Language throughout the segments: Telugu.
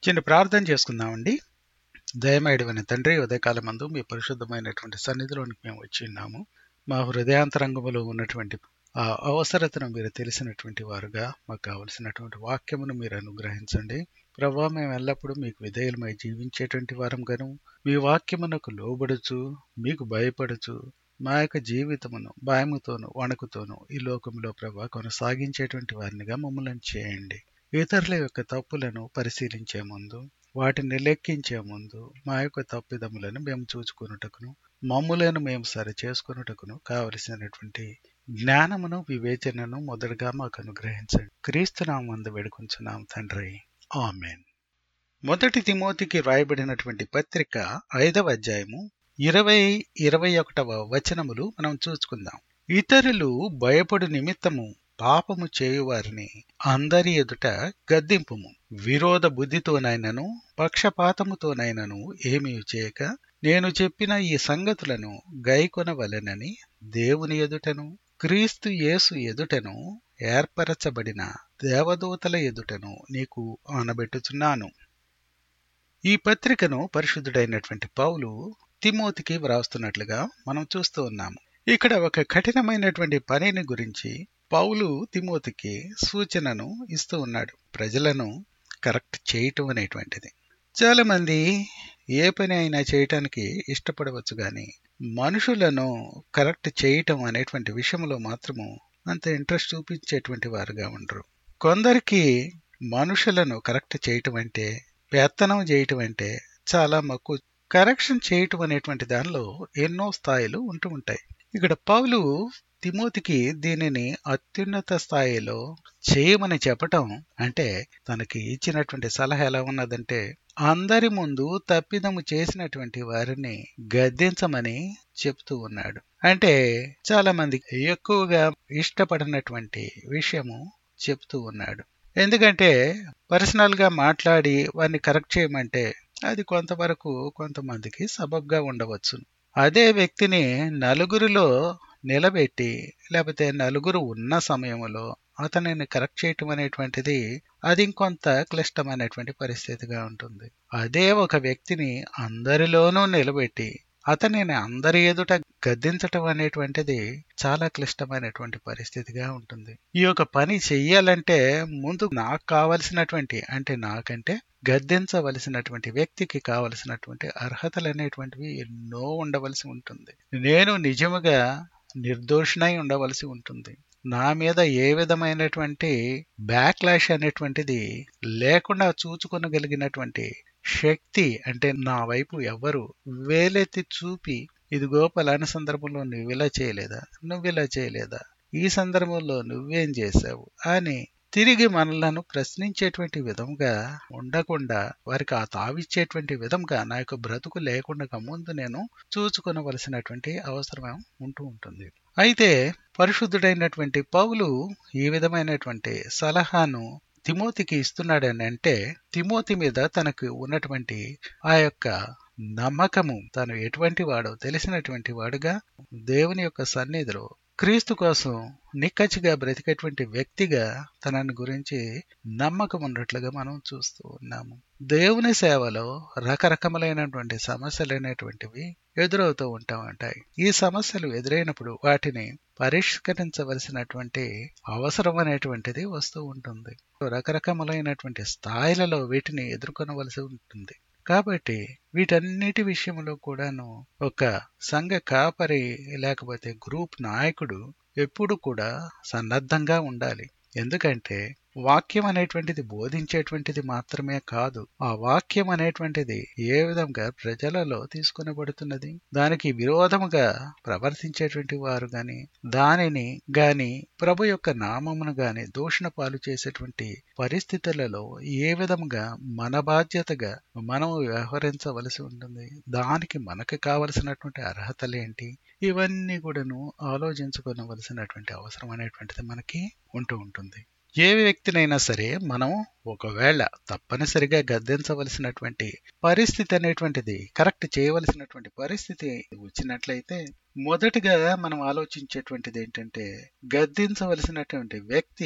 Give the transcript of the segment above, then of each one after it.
చిన్న ప్రార్థన చేసుకుందామండి. దయమేడవైన తండ్రి, ఉదయకాలమందు మీ పరిశుద్ధమైనటువంటి సన్నిధిలోనికి మేము వచ్చి ఉన్నాము. మా హృదయాంతరంగములో ఉన్నటువంటి ఆ అవసరతను మీరు తెలిసినటువంటి వారుగా మాకు కావలసినటువంటి వాక్యమును మీరు అనుగ్రహించండి. ప్రభువా, మేము ఎల్లప్పుడూ మీకు విధేయులమై జీవించేటువంటి వారంగాను, మీ వాక్యమునకు లోబడుచు, మీకు భయపడుచు, మా యొక్క జీవితమును భయముతోను వణుకుతోను ఈ లోకంలో ప్రభువా కొనసాగించేటువంటి వారినిగా మమ్మల్ని చేయండి. ఇతరుల యొక్క తప్పులను పరిశీలించే ముందు, వాటిని లెక్కించే ముందు మా యొక్క తప్పిదములను మేము చూచుకొనుటకును, మమ్ములను మేము సరి చేసుకొనుటకును కావలసినటువంటి జ్ఞానమును వివేచనను మొదటగా మాకు అనుగ్రహించండి. క్రీస్తునామందు వేడుకొంచున్నాం తండ్రి, ఆమేన్. మొదటి తిమోతికి రాయబడినటువంటి పత్రిక 5వ అధ్యాయము 20-21 వచనములు మనం చూసుకుందాం. ఇతరులు భయపడు నిమిత్తము పాపము చేయువారిని అందరి ఎదుట గద్దింపుము. విరోధ బుద్ధితోనైనను పక్షపాతముతోనైనను ఏమీ చేయక, నేను చెప్పిన ఈ సంగతులను గైకొనవలెనని దేవుని ఎదుటను క్రీస్తు యేసు ఎదుటను ఏర్పరచబడిన దేవదూతల ఎదుటను నీకు ఆనబెట్టుచున్నాను. ఈ పత్రికను పరిశుద్ధుడైనటువంటి పౌలు తిమోతికి వ్రాస్తున్నట్లుగా మనం చూస్తూ ఉన్నాము. ఇక్కడ ఒక కఠినమైనటువంటి పనిని గురించి పౌలు తిమోతికి సూచనను ఇస్తూ ఉన్నాడు. ప్రజలను కరెక్ట్ చేయటం అనేటువంటిది. చాలా మంది ఏ పని అయినా చేయటానికి ఇష్టపడవచ్చు, కానీ మనుషులను కరెక్ట్ చేయటం అనేటువంటి విషయంలో మాత్రము అంత ఇంట్రెస్ట్ చూపించేటువంటి వారుగా ఉండరు. కొందరికి మనుషులను కరెక్ట్ చేయటం అంటే, పెత్తనం చేయటం అంటే చాలా మక్కువ. కరెక్షన్ చేయటం అనేటువంటి దానిలో ఎన్నో స్థాయిలు ఉంటూ ఉంటాయి. ఇక్కడ పౌలు తిమోతికి దీనిని అత్యున్నత స్థాయిలో చేయమని చెప్పటం అంటే, తనకి ఇచ్చినటువంటి సలహా ఎలా ఉన్నదంటే, అందరి ముందు తప్పిదము చేసినటువంటి వారిని గద్దించమని చెప్తూ ఉన్నాడు. అంటే చాలా మంది ఎక్కువగా ఇష్టపడినటువంటి విషయము చెప్తూ ఉన్నాడు. ఎందుకంటే పర్సనల్ గా మాట్లాడి వారిని కరెక్ట్ చేయమంటే అది కొంతవరకు కొంతమందికి సబబ్గా ఉండవచ్చు. అదే వ్యక్తిని నలుగురిలో నిలబెట్టి, లేకపోతే నలుగురు ఉన్న సమయంలో అతనిని కరెక్ట్ చేయటం అనేటువంటిది అది ఇంకొంత క్లిష్టమైనటువంటి పరిస్థితిగా ఉంటుంది. అదే ఒక వ్యక్తిని అందరిలోనూ నిలబెట్టి అతనిని అందరి ఎదుట గద్దించటం అనేటువంటిది చాలా క్లిష్టమైనటువంటి పరిస్థితిగా ఉంటుంది. ఈ యొక్క పని చెయ్యాలంటే ముందు నాకు కావలసినటువంటి, అంటే నాకంటే గద్దించవలసినటువంటి వ్యక్తికి కావలసినటువంటి అర్హతలు అనేటువంటివి ఎన్నో ఉండవలసి ఉంటుంది. నేను నిజముగా నిర్దోషినై ఉండవలసి ఉంటుంది. నా మీద ఏ విధమైనటువంటి బ్యాక్లాష్ అనేటువంటిది లేకుండా చూచుకొనగలిగినటువంటి శక్తి, అంటే నా వైపు ఎవరు వేలెత్తి చూపి, ఇదిగో పలానా సందర్భంలో నువ్వు ఇలా చేయలేదా, నువ్వు ఇలా చేయలేదా, ఈ సందర్భంలో నువ్వేం చేశావు అని తిరిగి మనలను ప్రశ్నించేటువంటి విధంగా ఉండకుండా, వారికి ఆ తావిచ్చేటువంటి విధంగా నా యొక్క బ్రతుకు లేకుండా ముందు నేను చూచుకొనవలసినటువంటి అవసరం ఉంటూ ఉంటుంది. అయితే పరిశుద్ధుడైనటువంటి పౌలు ఈ విధమైనటువంటి సలహాను తిమోతికి ఇస్తున్నాడని అంటే, తిమోతి మీద తనకు ఉన్నటువంటి ఆ యొక్క నమ్మకము, తను ఎటువంటి వాడో తెలిసినటువంటి వాడుగా దేవుని యొక్క సన్నిధిలో క్రీస్తు కోసం నిక్కచ్చిగా బ్రతికేటువంటి వ్యక్తిగా తనని గురించి నమ్మకం ఉన్నట్లుగా మనం చూస్తూ ఉన్నాము. దేవుని సేవలో రకరకములైనటువంటి సమస్యలు అనేటువంటివి ఎదురవుతూ ఉంటాయి. ఈ సమస్యలు ఎదురైనప్పుడు వాటిని పరిష్కరించవలసినటువంటి అవసరం అనేటువంటిది వస్తూ ఉంటుంది. రకరకములైనటువంటి స్థాయిలలో వీటిని ఎదుర్కొనవలసి ఉంటుంది. కాబట్టి వీటన్నిటి విషయంలో కూడాను ఒక సంఘ కాపరి లేకపోతే గ్రూప్ నాయకుడు ఎప్పుడు కూడా సన్నద్ధంగా ఉండాలి. ఎందుకంటే వాక్యం అనేటువంటిది బోధించేటువంటిది మాత్రమే కాదు, ఆ వాక్యం అనేటువంటిది ఏ విధంగా ప్రజలలో తీసుకొనబడుతున్నది, దానికి విరోధముగా ప్రవర్తించేటువంటి వారు గాని, దానిని గాని ప్రభు యొక్క నామమును గాని దూషణ పాలు చేసేటువంటి పరిస్థితులలో ఏ విధంగా మన బాధ్యతగా మనం వ్యవహరించవలసి ఉంటుంది, దానికి మనకు కావలసినటువంటి అర్హతలేంటి, ఇవన్నీ కూడాను ఆలోచించుకోవలసినటువంటి అవసరం అనేటువంటిది మనకి ఉంటూ ఉంటుంది. ఏ వ్యక్తినైనా సరే మనం ఒకవేళ తప్పనిసరిగా గద్దించవలసినటువంటి పరిస్థితి అనేటువంటిది, కరెక్ట్ చేయవలసినటువంటి పరిస్థితి వచ్చినట్లయితే మొదటిగా మనం ఆలోచించేటువంటిది ఏంటంటే, గద్దించవలసినటువంటి వ్యక్తి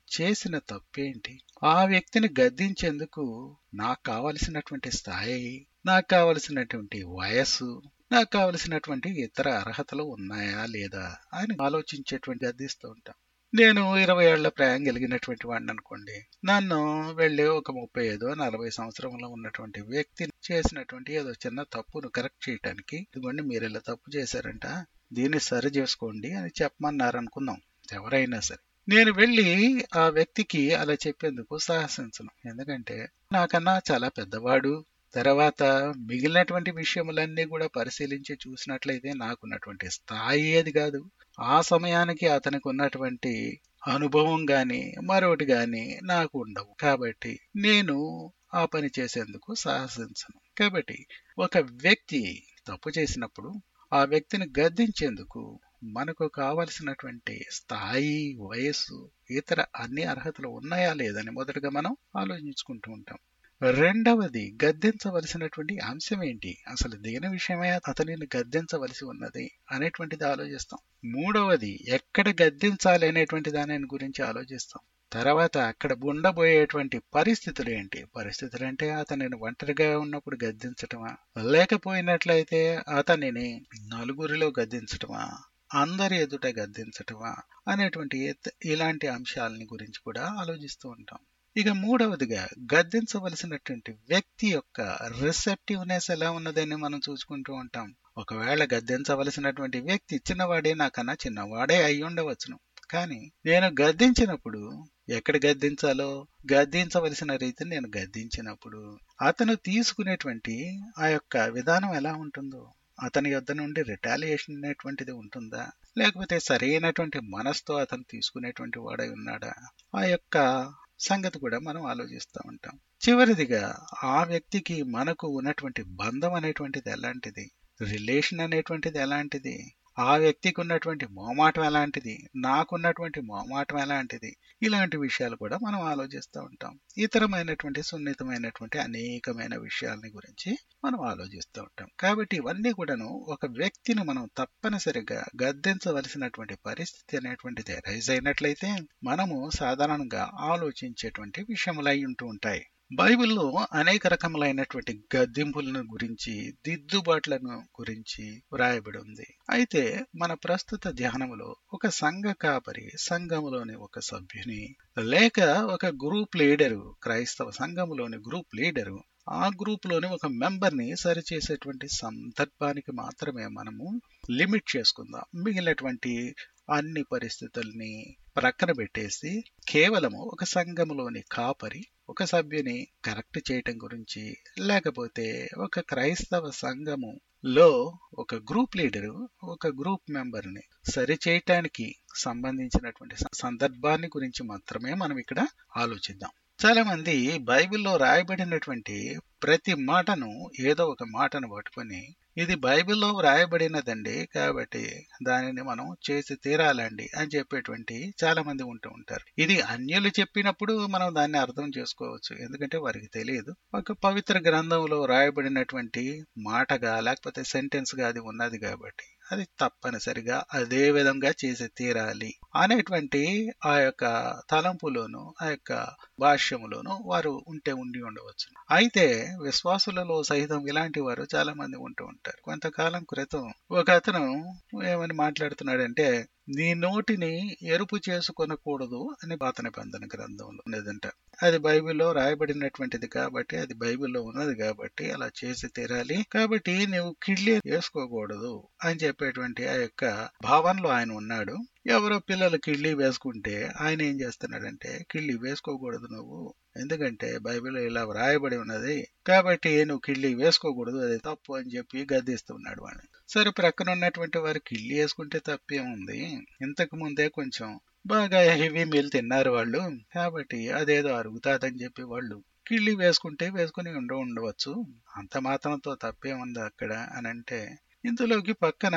చేసిన తప్పేంటి? ఆ వ్యక్తిని గద్దించేందుకు నాకు కావలసినటువంటి స్థాయి, నాకు కావలసినటువంటి వయస్సు, నాకు కావలసినటువంటి ఇతర అర్హతలు ఉన్నాయా లేదా అని ఆలోచించేటువంటి గద్దిస్తూ ఉంటాం. నేను 20 ఏళ్ల ప్రాయం కలిగినటువంటి వాడిని అనుకోండి. నన్ను వెళ్ళి ఒక 35-40 సంవత్సరంలో ఉన్నటువంటి వ్యక్తి చేసినటువంటి ఏదో చిన్న తప్పును కరెక్ట్ చేయటానికి, ఇదిగోండి మీరు ఇలా తప్పు చేశారంట, దీన్ని సరి చేసుకోండి అని చెప్పమన్నారు అనుకుందాం, ఎవరైనా సరే. నేను వెళ్ళి ఆ వ్యక్తికి అలా చెప్పేందుకు సాహసించను. ఎందుకంటే నాకన్నా చాలా పెద్దవాడు. తర్వాత మిగిలినటువంటి విషయములన్నీ కూడా పరిశీలించి చూసినట్లయితే నాకున్నటువంటి స్థాయి అది కాదు. ఆ సమయానికి అతనికి ఉన్నటువంటి అనుభవం గాని మరొకటి గాని నాకు ఉండవు. కాబట్టి నేను ఆ పని చేసేందుకు సాహసించను. కాబట్టి ఒక వ్యక్తి తప్పు చేసినప్పుడు ఆ వ్యక్తిని గద్దించేందుకు మనకు కావలసినటువంటి స్థాయి, వయస్సు, ఇతర అన్ని అర్హతలు ఉన్నాయా లేదని మొదటగా మనం ఆలోచించుకుంటూ ఉంటాం. రెండవది, గద్దించవలసినటువంటి అంశం ఏంటి, అసలు దేని విషయమే అతనిని గద్దించవలసి ఉన్నది అనేటువంటిది ఆలోచిస్తాం. మూడవది, ఎక్కడ గద్దించాలి అనేటువంటి దాని గురించి ఆలోచిస్తాం. తర్వాత అక్కడ ఉండబోయేటువంటి పరిస్థితులు ఏంటి? పరిస్థితులు అంటే అతనిని ఒంటరిగా ఉన్నప్పుడు గద్దించటమా, లేకపోయినట్లయితే అతనిని నలుగురిలో గద్దించటమా, అందరి ఎదుట గద్దించటమా అనేటువంటి ఇలాంటి అంశాలని గురించి కూడా ఆలోచిస్తూ ఉంటాం. ఇక మూడవదిగా, గద్దించవలసినటువంటి వ్యక్తి యొక్క రిసెప్టివ్నెస్ ఎలా ఉన్నదని మనం చూసుకుంటూ ఉంటాం. ఒకవేళ గద్దించవలసినటువంటి వ్యక్తి చిన్నవాడే, నాకన్నా చిన్నవాడే అయి ఉండవచ్చును. కానీ నేను గద్దించినప్పుడు, ఎక్కడ గద్దించాలో గద్దించవలసిన రీతిని నేను గద్దించినప్పుడు అతను తీసుకునేటువంటి ఆ యొక్క విధానం ఎలా ఉంటుందో, అతని యొద్ద నుండి రిటాలియేషన్ అనేటువంటిది ఉంటుందా, లేకపోతే సరైనటువంటి మనసుతో అతను తీసుకునేటువంటి వాడై ఉన్నాడా, ఆ యొక్క సంగతి కూడా మనం ఆలోచిస్తూ ఉంటాం. చివరిదిగా, ఆ వ్యక్తికి మనకు ఉన్నటువంటి బంధం అనేటువంటిది ఎలాంటిది, రిలేషన్ అనేటువంటిది ఎలాంటిది, ఆ వ్యక్తికి ఉన్నటువంటి మోమాటం ఎలాంటిది, నాకున్నటువంటి మోమాటం ఎలాంటిది, ఇలాంటి విషయాలు కూడా మనం ఆలోచిస్తూ ఉంటాం. ఇతరమైనటువంటి సున్నితమైనటువంటి అనేకమైన విషయాలని గురించి మనం ఆలోచిస్తూ ఉంటాం. కాబట్టి ఇవన్నీ కూడాను ఒక వ్యక్తిని మనం తప్పనిసరిగా గద్దించవలసినటువంటి పరిస్థితి అనేటువంటిది రైజ్ అయినట్లయితే మనము సాధారణంగా ఆలోచించేటువంటి విషయములు అయి ఉంటూ ఉంటాయి. బైబిల్లో అనేక రకములైనటువంటి గద్దింపులను గురించి, దిద్దుబాట్లను గురించి వ్రాయబడి ఉంది. అయితే మన ప్రస్తుత ధ్యానములో ఒక సంఘ కాపరి, సంఘములోని ఒక సభ్యుని, లేక ఒక గ్రూప్ లీడరు, క్రైస్తవ సంఘములోని గ్రూప్ లీడరు, ఆ గ్రూప్ లోని ఒక మెంబర్ ని సరిచేసేటువంటి సందర్భానికి మాత్రమే మనము లిమిట్ చేసుకుందాం. మిగిలినటువంటి అన్ని పరిస్థితుల్ని ప్రక్కన పెట్టేసి కేవలము ఒక సంఘములోని కాపరి ఒక సభ్యుని కరెక్ట్ చేయటం గురించి, లేకపోతే ఒక క్రైస్తవ సంఘము లో ఒక గ్రూప్ లీడరు ఒక గ్రూప్ మెంబర్ ని సరిచేయటానికి సంబంధించినటువంటి సందర్భాన్ని గురించి మాత్రమే మనం ఇక్కడ ఆలోచిద్దాం. చాలా మంది బైబిల్లో రాయబడినటువంటి ప్రతి మాటను, ఏదో ఒక మాటను పట్టుకొని, ఇది బైబిల్లో వ్రాయబడినదండి కాబట్టి దానిని మనం చేసి తీరాలండి అని చెప్పేటువంటి చాలా మంది ఉంటూ ఉంటారు. ఇది అన్యులు చెప్పినప్పుడు మనం దాన్ని అర్థం చేసుకోవచ్చు, ఎందుకంటే వారికి తెలియదు. ఒక పవిత్ర గ్రంథంలో రాయబడినటువంటి మాటగా లేకపోతే సెంటెన్స్ గా అది ఉన్నది కాబట్టి అది తప్పనిసరిగా అదే విధంగా చేసి తీరాలి అనేటువంటి ఆ యొక్క తలంపులోను, ఆ యొక్క భాష్యములోను వారు ఉండి ఉండవచ్చు. అయితే విశ్వాసులలో సహితం ఇలాంటి వారు చాలా మంది ఉంటూ ఉంటారు. కొంతకాలం క్రితం ఒక అతను ఏమని మాట్లాడుతున్నాడంటే, నీ నోటిని ఎరుపు చేసుకొనకూడదు అని పాత నిబంధన గ్రంథంలో ఉన్నదంట. అది బైబిల్లో రాయబడినటువంటిది కాబట్టి, అది బైబిల్లో ఉన్నది కాబట్టి అలా చేసి తీరాలి. కాబట్టి నువ్వు కిళ్ళి వేసుకోకూడదు అని చెప్పేటువంటి ఆ యొక్క భావనలో ఆయన ఉన్నాడు. ఎవరో పిల్లలు కిళ్ళి వేసుకుంటే ఆయన ఏం చేస్తున్నాడంటే, కిళ్ళి వేసుకోకూడదు నువ్వు, ఎందుకంటే బైబిల్లో ఇలా వ్రాయబడి ఉన్నది కాబట్టి నువ్వు కిళ్ళి వేసుకోకూడదు, అది తప్పు అని చెప్పి గద్దిస్తున్నాడు వాడిని. సరే, ప్రక్కన ఉన్నటువంటి వారు కిళ్ళి వేసుకుంటే తప్పేముంది, ఇంతకు ముందే కొంచెం బాగా హెవీ మీల్ తిన్నారు వాళ్ళు, కాబట్టి అదేదో అరుగుతాదని చెప్పి వాళ్ళు కిళ్ళి వేసుకుంటే వేసుకుని ఉండవచ్చు, అంత మాత్రంతో తప్పేముంది అక్కడ అని అంటే, ఇందులోకి పక్కన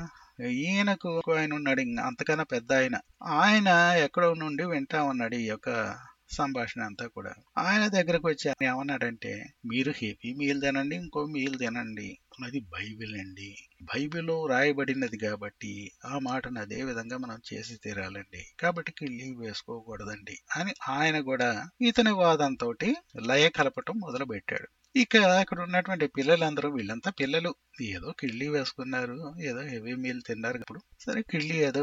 ఈయనకు ఆయన ఉన్నాడు, అంతకన్నా పెద్ద ఆయన ఎక్కడో నుండి వింటా ఉన్నాడు ఈ యొక్క సంభాషణ అంతా కూడా. ఆయన దగ్గరకు వచ్చి ఆయన ఏమన్నాడంటే, మీరు హెవీ మీల్ తినండి, ఇంకో మీల్ తినండి, అది బైబిల్ అండి, బైబిల్లో రాయబడినది కాబట్టి ఆ మాటను అదే విధంగా మనం చేసి తీరాలండి, కాబట్టి కిళ్ళి వేసుకోకూడదండి అని ఆయన కూడా ఇతని వాదంతో లయ కలపటం మొదలు పెట్టాడు. ఇక అక్కడ ఉన్నటువంటి పిల్లలందరూ, వీళ్ళంతా పిల్లలు, ఏదో కిళ్ళి వేసుకున్నారు, ఏదో హెవీ మీల్ తిన్నారు, ఇప్పుడు సరే కిళ్ళి ఏదో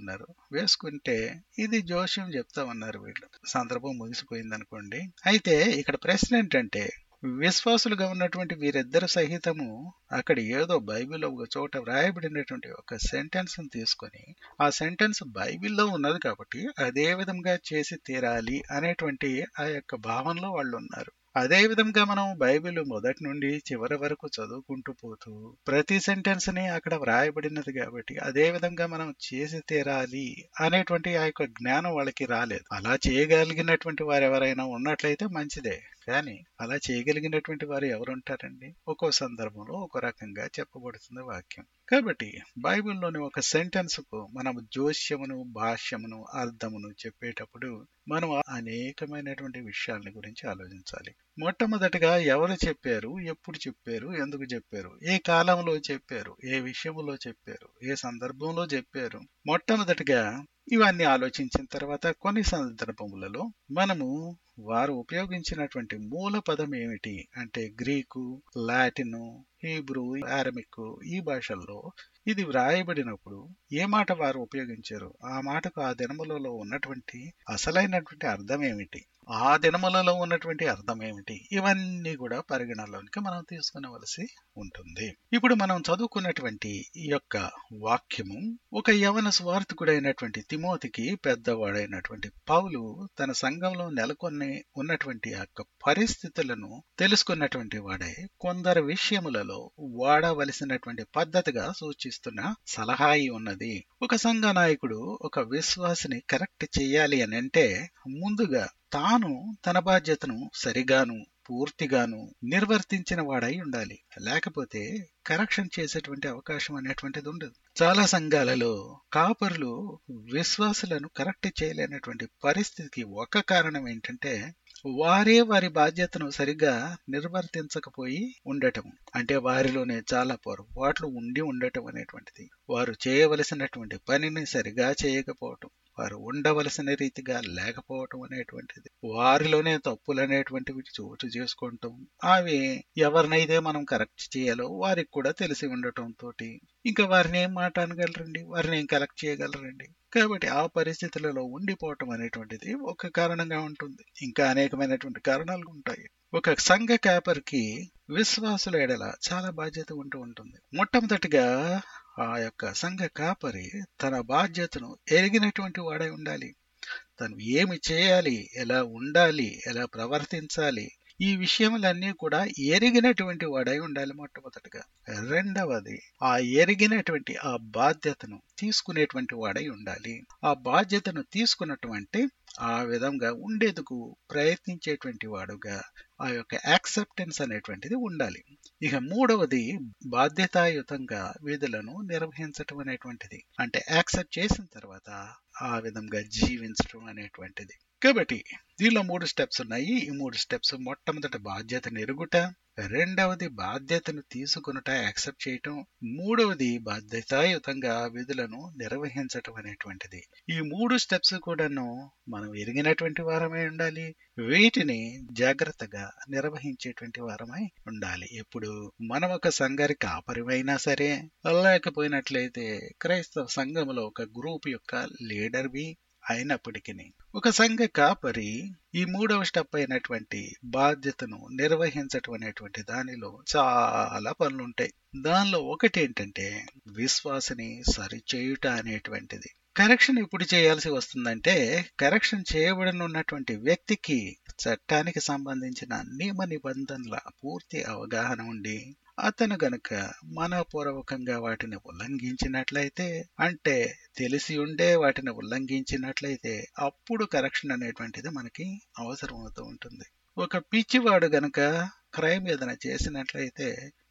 వేసుకుంటే ఇది జోస్యం చెప్తా ఉన్నారు వీళ్ళు. సందర్భం ముగిసిపోయింది అనుకోండి. అయితే ఇక్కడ ప్రశ్న ఏంటంటే, విశ్వాసులుగా ఉన్నటువంటి వీరిద్దరు సహితము అక్కడ ఏదో బైబిల్లో ఒక చోట వ్రాయబడినటువంటి ఒక సెంటెన్స్ తీసుకొని, ఆ సెంటెన్స్ బైబిల్లో ఉన్నది కాబట్టి అదే విధంగా చేసి తీరాలి అనేటువంటి ఆ యొక్క భావనలో వాళ్ళు ఉన్నారు. అదే విధంగా మనం బైబిల్ మొదటి నుండి చివరి వరకు చదువుకుంటూ పోతూ ప్రతి సెంటెన్స్ ని అక్కడ వ్రాయబడినది కాబట్టి అదే విధంగా మనం చేసి తీరాలి అనేటువంటి ఆ యొక్క జ్ఞానం వాళ్ళకి రాలేదు. అలా చేయగలిగినటువంటి వారు ఎవరైనా ఉన్నట్లయితే మంచిదే, కానీ అలా చేయగలిగినటువంటి వారు ఎవరుంటారండి? ఒక్కో సందర్భంలో ఒక్కో రకంగా చెప్పబడుతుంది వాక్యం. కాబట్టి బైబిల్లోని ఒక సెంటెన్స్ కు మనం జోస్యమును, భాష్యమును, అర్థమును చెప్పేటప్పుడు మనం అనేకమైనటువంటి విషయాల గురించి ఆలోచించాలి. మొట్టమొదటిగా ఎవరు చెప్పారు, ఎప్పుడు చెప్పారు, ఎందుకు చెప్పారు, ఏ కాలంలో చెప్పారు, ఏ విషయంలో చెప్పారు, ఏ సందర్భంలో చెప్పారు, మొట్టమొదటిగా ఇవన్నీ ఆలోచించిన తర్వాత కొన్ని సందర్భములలో మనము వారు ఉపయోగించినటువంటి మూల పదం ఏమిటి అంటే గ్రీకు, లాటిను, హీబ్రూ, అరమిక్ ఈ భాషల్లో ఇది వ్రాయబడినప్పుడు ఏ మాట వారు ఉపయోగించారు, ఆ మాటకు ఆ దినములలో ఉన్నటువంటి అసలైనటువంటి అర్థం ఏమిటి, ఆ దినములలో ఉన్నటువంటి అర్థం ఏమిటి, ఇవన్నీ కూడా పరిగణలోనికి మనం తీసుకునవలసి ఉంటుంది. ఇప్పుడు మనం చదువుకున్నటువంటి ఈ యొక్క వాక్యము ఒక యవన స్వార్థకుడైనటువంటి తిమోతికి పెద్దవాడైనటువంటి పౌలు తన సంఘంలో నెలకొని ఉన్నటువంటి ఆ యొక్క పరిస్థితులను తెలుసుకున్నటువంటి వాడే కొందరు విషయములలో వాడవలసినటువంటి పద్ధతిగా సూచిస్తున్న సలహా ఉన్నది. ఒక సంఘ నాయకుడు ఒక విశ్వాసిని కరెక్ట్ చేయాలి అని అంటే ముందుగా తాను తన బాధ్యతను సరిగాను పూర్తిగాను నిర్వర్తించిన వాడై ఉండాలి. లేకపోతే కరెక్షన్ చేసేటువంటి అవకాశం అనేటువంటిది ఉండదు. చాలా సంఘాలలో కాపరులు విశ్వాసులను కరెక్ట్ చేయలేనటువంటి పరిస్థితికి ఒక కారణం ఏంటంటే వారే వారి బాధ్యతను సరిగా నిర్వర్తించకపోయి ఉండటం, అంటే వారిలోనే చాలా పొరపాట్లు ఉండి ఉండటం అనేటువంటిది, వారు చేయవలసినటువంటి పనిని సరిగా చేయకపోవటం, వారు ఉండవలసిన రీతిగా లేకపోవటం అనేటువంటిది, వారిలోనే తప్పులు అనేటువంటివి చోటు చేసుకుంటాం, అవి ఎవరినైతే మనం కరెక్ట్ చేయాలో వారికి కూడా తెలిసి ఉండటం తోటి ఇంకా వారిని ఏం మాట అనగలరండి, వారిని ఏం కరెక్ట్ చేయగలరండి. కాబట్టి ఆ పరిస్థితులలో ఉండిపోవటం అనేటువంటిది ఒక కారణంగా ఉంటుంది. ఇంకా అనేకమైనటువంటి కారణాలు ఉంటాయి. ఒక సంఘ కాపరికి విశ్వాసుల ఎడల చాలా బాధ్యత ఉంటూ ఉంటుంది. మొట్టమొదటిగా ఆ యొక్క సంఘ కాపరి తన బాధ్యతను ఎరిగినటువంటి వాడై ఉండాలి. తను ఏమి చేయాలి, ఎలా ఉండాలి, ఎలా ప్రవర్తించాలి, ఈ విషయములన్నీ కూడా ఎరిగినటువంటి వాడై ఉండాలి మొట్టమొదటిగా. రెండవది ఆ ఎరిగినటువంటి ఆ బాధ్యతను తీసుకునేటువంటి వాడై ఉండాలి. ఆ బాధ్యతను తీసుకున్నటువంటి ఆ విధంగా ఉండేందుకు ప్రయత్నించేటువంటి వాడుగా ఆ యొక్క యాక్సెప్టెన్స్ అనేటువంటిది ఉండాలి. ఇక మూడవది బాధ్యతాయుతంగా విధులను నిర్వహించటం అనేటువంటిది, అంటే యాక్సెప్ట్ చేసిన తర్వాత ఆ విధంగా జీవించటం అనేటువంటిది. కాబట్టి దీనిలో 3 స్టెప్స్ ఉన్నాయి. ఈ 3 స్టెప్స్ మొట్టమొదటి బాధ్యతను ఎరుగుట, రెండవది బాధ్యతను తీసుకునుట యాక్సెప్ట్ చేయటం, మూడవది బాధ్యతాయుతంగా విధులను నిర్వహించటం అనేటువంటిది. ఈ 3 స్టెప్స్ కూడాను మనం ఎరిగినటువంటి వారమై ఉండాలి, వీటిని జాగ్రత్తగా నిర్వహించేటువంటి వారమై ఉండాలి. ఎప్పుడు మనం ఒక సంఘానికి కాపరివైనా సరే, లేకపోయినట్లయితే క్రైస్తవ సంఘంలో ఒక గ్రూప్ యొక్క లీడర్వి అయినప్పటికీ ఒక సంఘ కాపరి ఈ 3వ స్టెప్ అయినటువంటి బాధ్యతను నిర్వహించటం అనేటువంటి దానిలో చాలా పనులుంటాయి. దానిలో ఒకటి ఏంటంటే విశ్వాసని సరిచేయుట అనేటువంటిది. కరెక్షన్ ఎప్పుడు చేయాల్సి వస్తుందంటే కరెక్షన్ చేయబడనున్నటువంటి వ్యక్తికి చట్టానికి సంబంధించిన నియమ నిబంధనల పూర్తి అవగాహన ఉండి అతను గనక మనపూర్వకంగా వాటిని ఉల్లంఘించినట్లయితే, అంటే తెలిసి ఉండే వాటిని ఉల్లంఘించినట్లయితే అప్పుడు కరెక్షన్ అనేటువంటిది మనకి అవసరం అవుతూ ఉంటుంది. ఒక పిచ్చివాడు గనక క్రైమ్ ఏదైనా చేసినట్లయితే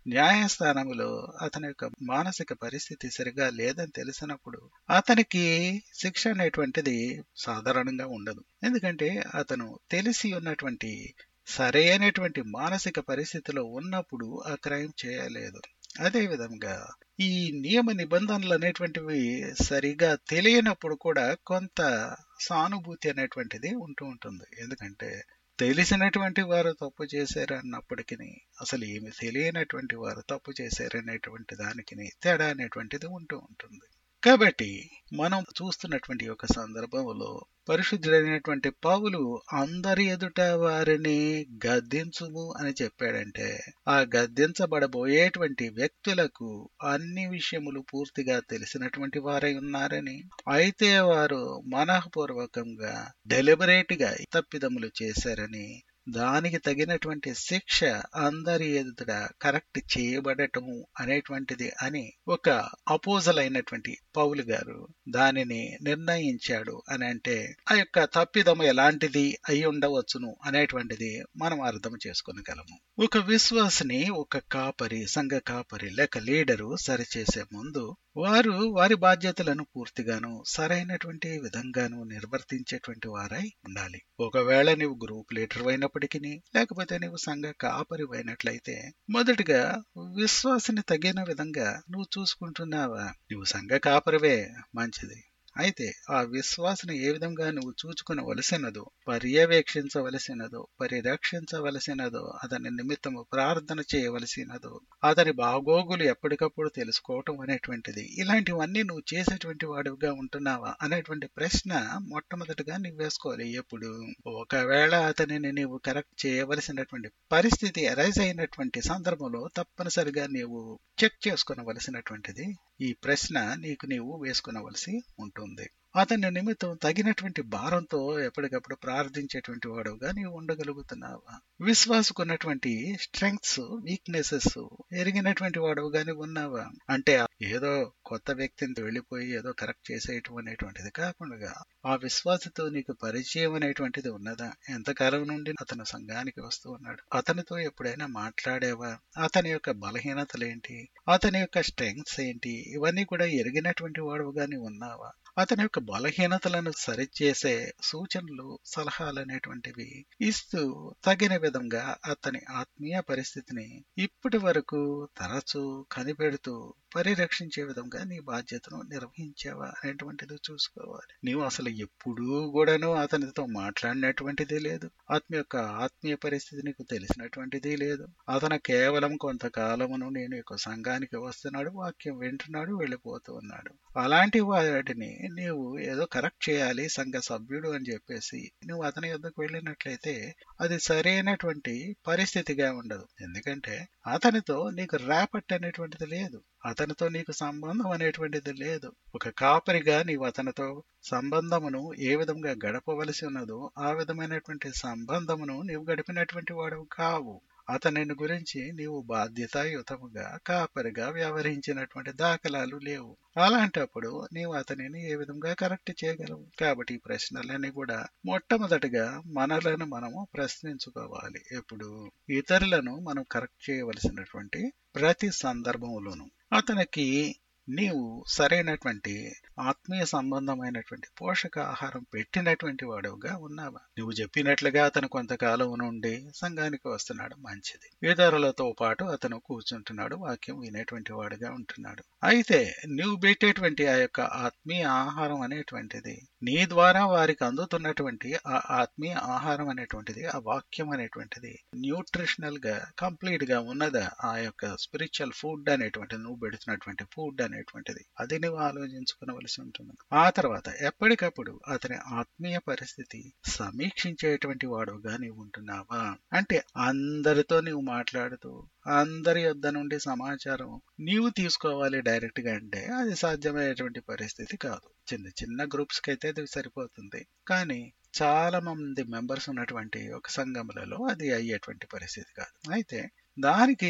న్యాయస్థానంలో అతని యొక్క మానసిక పరిస్థితి సరిగా లేదని తెలిసినప్పుడు అతనికి శిక్ష అనేటువంటిది సాధారణంగా ఉండదు. ఎందుకంటే అతను తెలిసి ఉన్నటువంటి సరైనటువంటి మానసిక పరిస్థితిలో ఉన్నప్పుడు ఆ క్రైమ్ చేయలేదు. అదే విధంగా ఈ నియమ నిబంధనలు అనేటువంటివి సరిగా తెలియనప్పుడు కూడా కొంత సానుభూతి అనేటువంటిది ఉంటూ ఉంటుంది. ఎందుకంటే తెలిసినటువంటి వారు తప్పు చేశారు అన్నప్పటికీ అసలు ఏమి తెలియనటువంటి వారు తప్పు చేశారనేటువంటి దానికి తేడా అనేటువంటిది ఉంటూ ఉంటుంది. కాబట్టి మనం చూస్తున్నటువంటి ఒక సందర్భంలో పరిశుద్ధుడైనటువంటి పౌలు అందరి ఎదుట వారిని గద్దించుము అని చెప్పాడంటే ఆ గద్దించబడబోయేటువంటి వ్యక్తులకు అన్ని విషయములు పూర్తిగా తెలిసినటువంటి వారై ఉన్నారని, అయితే వారు మనఃపూర్వకంగా డెలిబరేట్ గా తప్పిదములు చేశారని, దానికి తగినటువంటి శిక్ష అందరి ఎదుట కరెక్ట్ చేయబడటము అనేటువంటిది అని ఒక అపోజల్ అయినటువంటి పౌలు గారు దానిని నిర్ణయించాడు అని అంటే ఆ యొక్క తప్పిదము ఎలాంటిది అయి ఉండవచ్చును అనేటువంటిది మనం అర్థం చేసుకోగలము. ఒక విశ్వాసిని ఒక కాపరి, సంఘ కాపరి లేక లీడరు సరిచేసే ముందు వారు వారి బాధ్యతలను పూర్తిగాను సరైనటువంటి విధంగాను నిర్వర్తించేటువంటి వారై ఉండాలి. ఒకవేళ నీవు గ్రూప్ లీడర్ అయినప్పటికీ లేకపోతే నీవు సంఘ కాపరి అయినట్లయితే మొదటిగా విశ్వాసిని తగిన విధంగా నువ్వు చూసుకుంటున్నావా? నువ్వు సంఘ కాపరివే, మంచిది. అయితే ఆ విశ్వాసను ఏ విధంగా నువ్వు చూచుకునవలసినదో, పర్యవేక్షించవలసినదో, పరిరక్షించవలసినదో, అతని నిమిత్తము ప్రార్థన చేయవలసినదో, అతని బాగోగులు ఎప్పటికప్పుడు తెలుసుకోవటం అనేటువంటిది, ఇలాంటివన్నీ నువ్వు చేసేటువంటి వాడివిగా ఉంటున్నావా అనేటువంటి ప్రశ్న మొట్టమొదటిగా నువ్వు వేసుకోవాలి. ఎప్పుడు ఒకవేళ అతనిని నీవు కరెక్ట్ చేయవలసినటువంటి పరిస్థితి అరైజ్ అయినటువంటి సందర్భంలో తప్పనిసరిగా నీవు చెక్ చేసుకునవలసినటువంటిది ఈ ప్రశ్న నీకు నీవు వేసుకునవలసి ఉంటుంది. అతని నిమిత్తం తగినటువంటి భారంతో ఎప్పటికప్పుడు ప్రార్థించేటువంటి వాడుగా నీవు ఉండగలుగుతున్నావా? విశ్వాసుకున్నటువంటి స్ట్రెంగ్త్స్, వీక్నెసెస్ ఎరిగినటువంటి వాడుగా నీవు ఉన్నావా? అంటే ఏదో కొత్త వ్యక్తిని వెళ్ళిపోయి ఏదో కరెక్ట్ చేసేయటం అనేటువంటిది కాకుండా ఆ విశ్వాసతో నీకు పరిచయం అనేటువంటిది ఉన్నదా? ఎంతకాలం నుండి అతను సంఘానికి వస్తూ ఉన్నాడు? అతనితో ఎప్పుడైనా మాట్లాడేవా? అతని యొక్క బలహీనతలేంటి, అతని యొక్క స్ట్రెంగ్త్స్ ఏంటి, ఇవన్నీ కూడా ఎరిగినటువంటి వాడుగా నీవు ఉన్నావా? అతని యొక్క బలహీనతలను సరిచేసే సూచనలు, సలహాలు అనేటువంటివి ఇస్తూ తగిన విధంగా అతని ఆత్మీయ పరిస్థితిని ఇప్పటి వరకు తరచూ కనిపెడుతూ పరిరక్షించే విధంగా నీ బాధ్యతను నిర్వహించావా అనేటువంటిది చూసుకోవాలి. నీవు అసలు ఎప్పుడూ కూడాను అతనితో మాట్లాడినటువంటిది లేదు. అతని యొక్క ఆత్మీయ పరిస్థితి నీకు తెలిసినటువంటిది లేదు. అతను కేవలం కొంతకాలమును నేను యొక్క సంఘానికి వస్తున్నాడు, వాక్యం వింటున్నాడు, వెళ్ళిపోతూ ఉన్నాడు. అలాంటి వాటిని నీవు ఏదో కరెక్ట్ చేయాలి సంఘ సభ్యుడు అని చెప్పేసి నువ్వు అతని యొద్దకు వెళ్ళినట్లయితే అది సరైనటువంటి పరిస్థితిగా ఉండదు. ఎందుకంటే అతనితో నీకు ర్యాపట్ అనేటువంటిది లేదు, అతనితో నీకు సంబంధం అనేటువంటిది లేదు. ఒక కాపరిగా నీవు అతనితో సంబంధమును ఏ విధంగా గడపవలసి ఉన్నదో ఆ విధమైనటువంటి సంబంధమును నీవు గడిపినటువంటి వాడు కావు. అతనిని గురించి నీవు బాధ్యతాయుతముగా కాపరిగా వ్యవహరించినటువంటి దాఖలాలు లేవు. అలాంటప్పుడు నీవు అతనిని ఏ విధంగా కరెక్ట్ చేయగలవు? కాబట్టి ఈ ప్రశ్నలన్నీ కూడా మొట్టమొదటిగా మనలను మనము ప్రశ్నించుకోవాలి. ఎప్పుడు ఇతరులను మనం కరెక్ట్ చేయవలసినటువంటి ప్రతి సందర్భంలోనూ అతనికి నీవు సరైనటువంటి ఆత్మీయ సంబంధమైనటువంటి పోషక ఆహారం పెట్టినటువంటి వాడుగా ఉన్నావా? నువ్వు చెప్పినట్లుగా అతను కొంతకాలం నుండి సంఘానికి వస్తున్నాడు, మంచిది. ఇతరులతో పాటు అతను కూర్చుంటున్నాడు, వాక్యం వినేటువంటి వాడుగా ఉంటున్నాడు. అయితే నువ్వు పెట్టేటువంటి ఆ యొక్క ఆత్మీయ ఆహారం అనేటువంటిది నీ ద్వారా వారికి అందుతున్నటువంటి ఆ ఆత్మీయ ఆహారం అనేటువంటిది, ఆ వాక్యం అనేటువంటిది న్యూట్రిషనల్ గా కంప్లీట్ గా ఉన్నదా? ఆ యొక్క స్పిరిచువల్ ఫుడ్ అనేటువంటిది, నువ్వు పెడుతున్నటువంటి ఫుడ్ అనేటువంటిది, అది నువ్వు ఆలోచించుకోవలసి ఉంటుంది. ఆ తర్వాత ఎప్పటికప్పుడు అతని ఆత్మీయ పరిస్థితి సమీక్షించేటువంటి వాడుగా నీవు ఉంటున్నావా? అంటే అందరితో నీవు మాట్లాడుతూ అందరి యొద్ద నుండి సమాచారం నీవు తీసుకోవాలి డైరెక్ట్ గా అంటే అది సాధ్యమయ్యేటువంటి పరిస్థితి కాదు. చిన్న చిన్న గ్రూప్స్ కి అయితే అది సరిపోతుంది, కానీ చాలా మంది మెంబర్స్ ఉన్నటువంటి ఒక సంఘములలో అది అయ్యేటువంటి పరిస్థితి కాదు. అయితే దానికి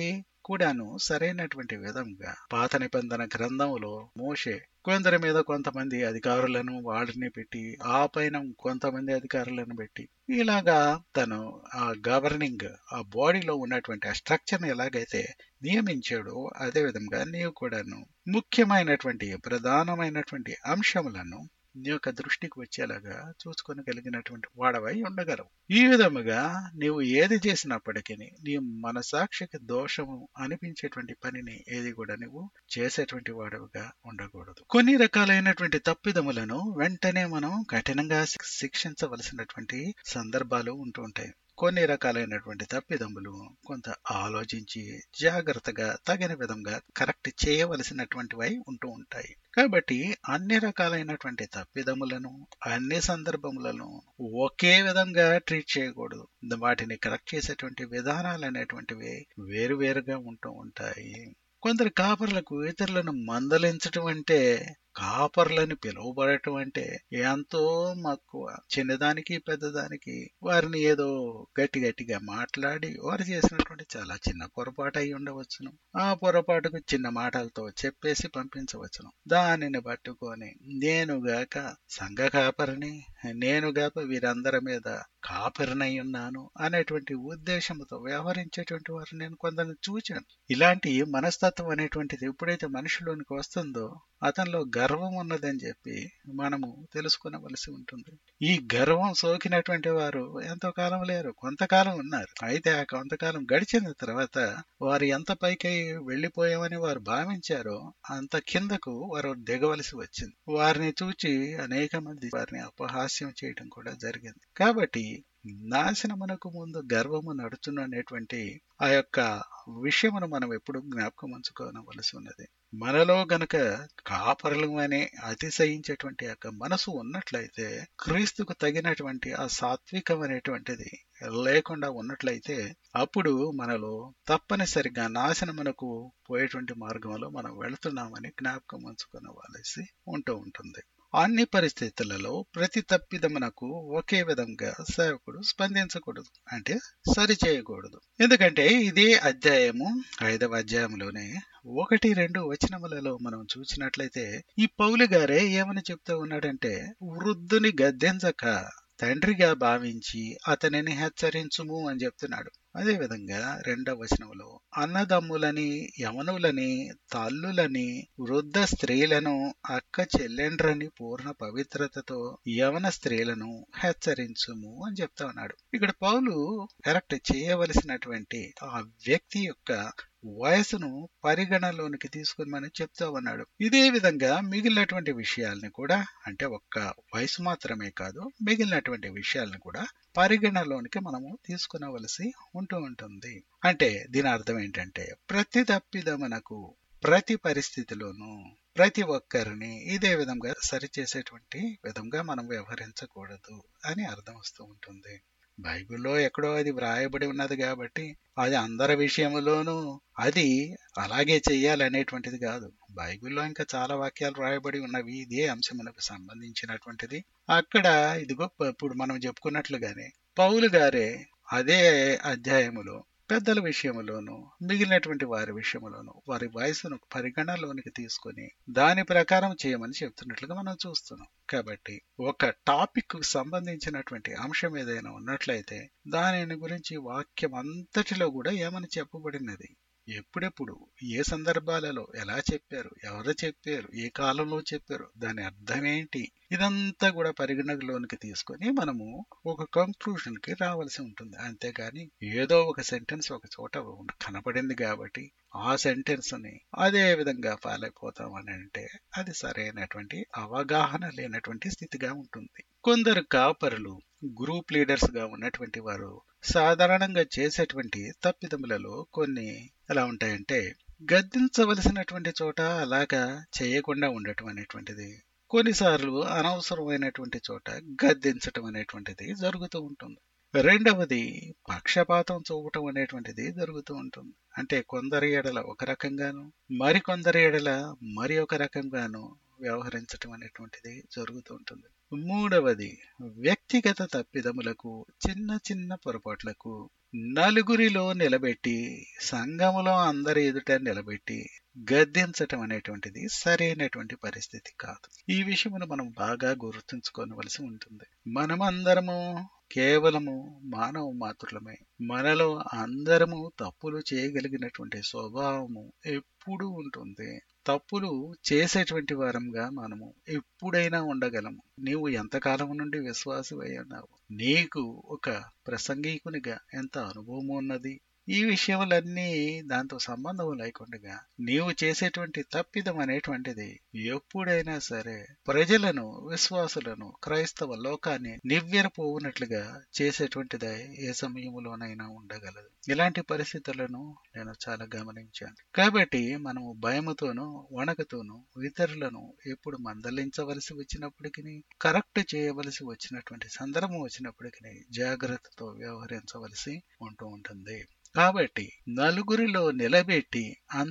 కూడాను సరైనటువంటి విధంగా పాత నిబంధన గ్రంథములో మోషే కొందరి మీద కొంతమంది అధికారులను వాళ్ళని పెట్టి ఆ పైన కొంతమంది అధికారులను పెట్టి ఇలాగా తను ఆ గవర్నింగ్ ఆ బాడీలో ఉన్నటువంటి ఆ స్ట్రక్చర్ని ఎలాగైతే నియమించాడో అదే విధంగా నీవు కూడాను ముఖ్యమైనటువంటి ప్రధానమైనటువంటి అంశములను నీ యొక్క దృష్టికి వచ్చేలాగా చూసుకొనగలిగినటువంటి వాడవై ఉండగలవు. ఈ విధముగా నీవు ఏది చేసినప్పటికీ నీ మనసాక్షికి దోషము అనిపించేటువంటి పనిని ఏది కూడా నువ్వు చేసేటువంటి వాడవుగా ఉండకూడదు. కొన్ని రకాలైనటువంటి తప్పిదములను వెంటనే మనం కఠినంగా శిక్షించవలసినటువంటి సందర్భాలు ఉంటూ ఉంటాయి. కొన్ని రకాలైనటువంటి తప్పిదములు కొంత ఆలోచించి జాగ్రత్తగా తగిన విధంగా కరెక్ట్ చేయవలసినటువంటివై ఉంటూ ఉంటాయి. కాబట్టి అన్ని రకాలైనటువంటి తప్పిదములను అన్ని సందర్భములను ఒకే విధంగా ట్రీట్ చేయకూడదు. వాటిని కరెక్ట్ చేసేటువంటి విధానాలు అనేటువంటివి వేరువేరుగా ఉంటూ ఉంటాయి. కొందరు కాపర్లకు ఇతరులను మందలించటం అంటే, కాపర్లని పిలువబడటం అంటే ఎంతో మక్కువ. చిన్నదానికి పెద్దదానికి వారిని ఏదో గట్టిగా మాట్లాడి వారు చేసినటువంటి చాలా చిన్న పొరపాటు అయి ఉండవచ్చును. ఆ పొరపాటుకు చిన్న మాటలతో చెప్పేసి పంపించవచ్చును. దానిని పట్టుకొని నేనుగాక సంఘ కాపరిని, నేనుగాక వీరందరి మీద కాపరినై ఉన్నాను అనేటువంటి ఉద్దేశంతో వ్యవహరించేటువంటి వారు నేను కొందరిని చూచాను. ఇలాంటి మనస్తత్వం అనేటువంటిది ఎప్పుడైతే మనిషిలోనికి వస్తుందో అతనిలో గర్వం ఉన్నదని చెప్పి మనము తెలుసుకునవలసి ఉంటుంది. ఈ గర్వం సోకినటువంటి వారు ఎంతో కాలం లేరు, కొంతకాలం ఉన్నారు. అయితే ఆ కొంతకాలం గడిచిన తర్వాత వారు ఎంత పైకి వెళ్లిపోయామని వారు భావించారో అంత కిందకు వారు దిగవలసి వచ్చింది. వారిని చూచి అనేక మంది వారిని అపహాస్యం చేయడం కూడా జరిగింది. కాబట్టి నాశనమునకు ముందు గర్వము నడుచును అనేటువంటి ఆ యొక్క విషయమును మనం ఎప్పుడు జ్ఞాపకం ఉంచుకోవలసి ఉన్నది. మనలో గనక కాపరులు అనే అతిశయించేటువంటి యొక్క మనసు ఉన్నట్లయితే, క్రీస్తుకు తగినటువంటి ఆ సాత్వికం అనేటువంటిది లేకుండా ఉన్నట్లయితే, అప్పుడు మనలో తప్పనిసరిగా నాశనమునకు పోయేటువంటి మార్గంలో మనం వెళుతున్నామని జ్ఞాపకం ఉంచుకోవలసి ఉంటూ ఉంటుంది. అన్ని పరిస్థితులలో ప్రతి తప్పిదమునకు ఒకే విధంగా సేవకుడు స్పందించకూడదు, అంటే సరి చేయకూడదు. ఎందుకంటే ఇదే అధ్యాయము 5వ అధ్యాయంలోనే 1-2 వచనములలో మనం చూసినట్లయితే ఈ పౌలు గారే ఏమని చెప్తూ ఉన్నాడంటే, వృద్ధుని గద్దించక తండ్రిగా భావించి అతనిని హెచ్చరించుము అని చెప్తున్నాడు. అదేవిధంగా 2వ వచనంలో అన్నదమ్ములని, యవనులని, తల్లులని, వృద్ధ స్త్రీలను, అక్క చెల్లెండ్రని పూర్ణ పవిత్రతతో యవన స్త్రీలను హెచ్చరించుము అని చెప్తా ఉన్నాడు. ఇక్కడ పౌలు కరెక్ట్ చేయవలసినటువంటి ఆ వ్యక్తి యొక్క వయసును పరిగణలోనికి తీసుకుని మనం చెప్తా ఉన్నాడు. ఇదే విధంగా మిగిలినటువంటి విషయాలను కూడా, అంటే ఒక్క వయసు మాత్రమే కాదు, మిగిలినటువంటి విషయాలను కూడా పరిగణలోనికి మనము తీసుకునవలసి ఉంటూ ఉంటుంది. అంటే దీని అర్థం ఏంటంటే, ప్రతి తప్పిదమునకు ప్రతి పరిస్థితిలోనూ ప్రతి ఒక్కరిని ఇదే విధంగా సరిచేసేటువంటి విధంగా మనం వ్యవహరించకూడదు అని అర్థం వస్తూ ఉంటుంది. బైబిల్లో ఎక్కడో అది వ్రాయబడి ఉన్నది కాబట్టి అది అందరి విషయంలోనూ అది అలాగే చెయ్యాలనేటువంటిది కాదు. బైబిల్లో ఇంకా చాలా వాక్యాలు రాయబడి ఉన్నవి ఇదే అంశమునకు సంబంధించినటువంటిది. అక్కడ ఇదిగో ఇప్పుడు మనం చెప్పుకున్నట్లుగానే పౌలు గారే అదే అధ్యాయములో పెద్దల విషయంలోనూ మిగిలినటువంటి వారి విషయంలోనూ వారి వయసును పరిగణలోనికి తీసుకొని దాని ప్రకారం చేయమని చెప్తున్నట్లుగా మనం చూస్తున్నాం. కాబట్టి ఒక టాపిక్ కు సంబంధించినటువంటి అంశం ఏదైనా ఉన్నట్లయితే దానిని గురించి వాక్యం అంతటిలో కూడా ఏమని చెప్పబడినది, ఎప్పుడెప్పుడు ఏ సందర్భాలలో ఎలా చెప్పారు, ఎవరు చెప్పారు, ఏ కాలంలో చెప్పారు, దాని అర్థం ఏంటి, ఇదంతా కూడా పరిగణలోనికి తీసుకొని మనము ఒక కంక్లూజన్ కి రావాల్సి ఉంటుంది. అంతేగాని ఏదో ఒక సెంటెన్స్ ఒక చోట కనపడింది కాబట్టి ఆ సెంటెన్స్ ని అదే విధంగా ఫాలో అయిపోతామని అంటే అది సరైనటువంటి అవగాహన లేనటువంటి స్థితిగా ఉంటుంది. కొందరు కాపరులు గ్రూప్ లీడర్స్ గా ఉన్నటువంటి వారు సాధారణంగా చేసేటువంటి తప్పిదములలో కొన్ని ఎలా ఉంటాయంటే, గద్దించవలసినటువంటి చోట అలాగా చేయకుండా ఉండటం అనేటువంటిది, కొన్నిసార్లు అనవసరమైనటువంటి చోట గద్దించటం అనేటువంటిది జరుగుతూ ఉంటుంది. రెండవది పక్షపాతం చూపటం అనేటువంటిది జరుగుతూ ఉంటుంది. అంటే కొందరి ఎడల ఒక రకంగాను మరికొందరి ఎడల మరి ఒక రకంగాను వ్యవహరించటం అనేటువంటిది జరుగుతూ ఉంటుంది. మూడవది వ్యక్తిగత తప్పిదములకు, చిన్న చిన్న పొరపాట్లకు నలుగురిలో నిలబెట్టి, సంఘములో అందరి ఎదుట నిలబెట్టి గద్దించటం అనేటువంటిది సరైనటువంటి పరిస్థితి కాదు. ఈ విషయమును మనం బాగా గుర్తుంచుకోవలసి ఉంటుంది. మనమందరము కేవలము మానవ మాతృలమే. మనలో అందరము తప్పులు చేయగలిగినటువంటి స్వభావము ఎప్పుడూ ఉంటుంది. తప్పులు చేసేటువంటి వారంగా మనము ఎప్పుడైనా ఉండగలము. నీవు ఎంతకాలం నుండి విశ్వాసమై ఉన్నావు? నీకు ఒక ప్రసంగికునిగా ఎంత అనుభవం ఉన్నది? ఈ విషయములన్నీ దాంతో సంబంధం లేకుండా నీవు చేసేటువంటి తప్పిదం అనేటువంటిది ఎప్పుడైనా సరే ప్రజలను, విశ్వాసులను, క్రైస్తవ లోకాన్ని నివ్వెరపోవునట్లుగా చేసేటువంటిదే ఏ సమయంలోనైనా ఉండగలదు. ఇలాంటి పరిస్థితులను నేను చాలా గమనించాను. కాబట్టి మనము భయముతోనూ వణకుతోనూ ఇతరులను ఎప్పుడు మందలించవలసి వచ్చినప్పటికీ, కరెక్ట్ చేయవలసి వచ్చినటువంటి సందర్భం వచ్చినప్పటికీ జాగ్రత్తతో వ్యవహరించవలసి ఉంటూ ఉంటుంది. కాబట్టి నలుగురిలో నిలబెట్టి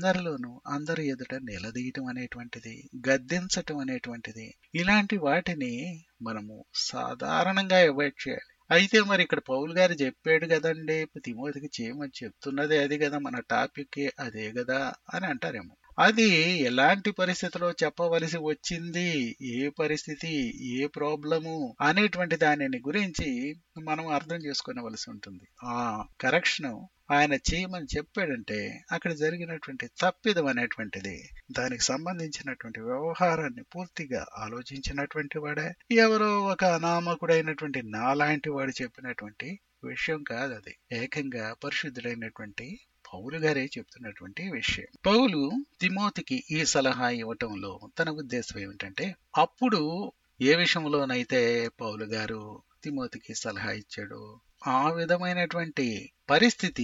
అందరి ఎదుట నిలదీయటం అనేటువంటిది, గద్దించటం అనేటువంటిది, ఇలాంటి వాటిని మనము సాధారణంగా అవాయిడ్ చేయాలి. అయితే మరి ఇక్కడ పౌలు గారు చెప్పాడు కదండి, తిమోతికి చేయమని చెప్తున్నదే అది కదా, మన టాపిక్ అదే కదా అని అంటారేమో. అది ఎలాంటి పరిస్థితిలో చెప్పవలసి వచ్చింది, ఏ పరిస్థితి, ఏ ప్రాబ్లము అనేటువంటి దానిని గురించి మనం అర్థం చేసుకోవలసి ఉంటుంది. ఆ కరెక్షన్ ఆయన చేయమని చెప్పాడంటే అక్కడ జరిగినటువంటి తప్పిదం అనేటువంటిది, దానికి సంబంధించినటువంటి వ్యవహారాన్ని పూర్తిగా ఆలోచించినటువంటి వాడే, ఎవరో ఒక అనామకుడైనటువంటి నాలాంటి వాడు చెప్పినటువంటి విషయం కాదు. అది ఏకంగా పరిశుద్ధుడైనటువంటి పౌలు గారే చెప్తున్నటువంటి విషయం. పౌలు తిమోతికి ఈ సలహా ఇవ్వటంలో తన ఉద్దేశం ఏమిటంటే, అప్పుడు ఏ విషయంలోనైతే పౌలు గారు తిమోతికి సలహా ఇచ్చాడో ఆ విధమైనటువంటి పరిస్థితి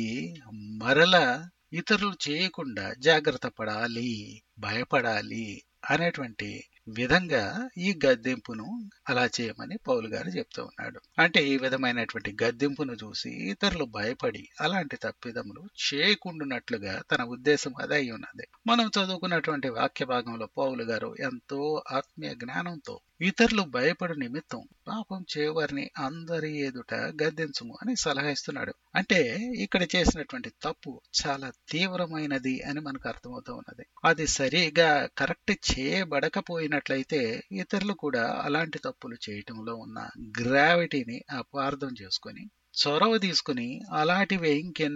మరలా ఇతరులు చేయకుండా జాగ్రత్త పడాలి, భయపడాలి అనేటువంటి విధంగా ఈ గద్దెంపును అలా చేయమని పౌలు గారు చెప్తూ ఉన్నాడు. అంటే ఈ విధమైనటువంటి గద్దెంపును చూసి ఇతరులు భయపడి అలాంటి తప్పిదములు చేయకుండానట్లుగా తన ఉద్దేశం అదే ఉన్నది. మనం చదువుకున్నటువంటి వాక్య భాగంలో పౌలు గారు ఎంతో ఆత్మీయ జ్ఞానంతో ఇతరులు భయపడు నిమిత్తం పాపం చేయవారిని అందరి ఎదుట గద్దించుము అని సలహా ఇస్తున్నాడు. అంటే ఇక్కడ చేసినటువంటి తప్పు చాలా తీవ్రమైనది అని మనకు అర్థమవుతూ ఉన్నది. అది సరిగా కరెక్ట్ చేయబడకపోయినట్లయితే ఇతరులు కూడా అలాంటి తప్పులు చేయటంలో ఉన్న గ్రావిటీని అపార్థం చేసుకొని చొరవ తీసుకుని అలాంటివి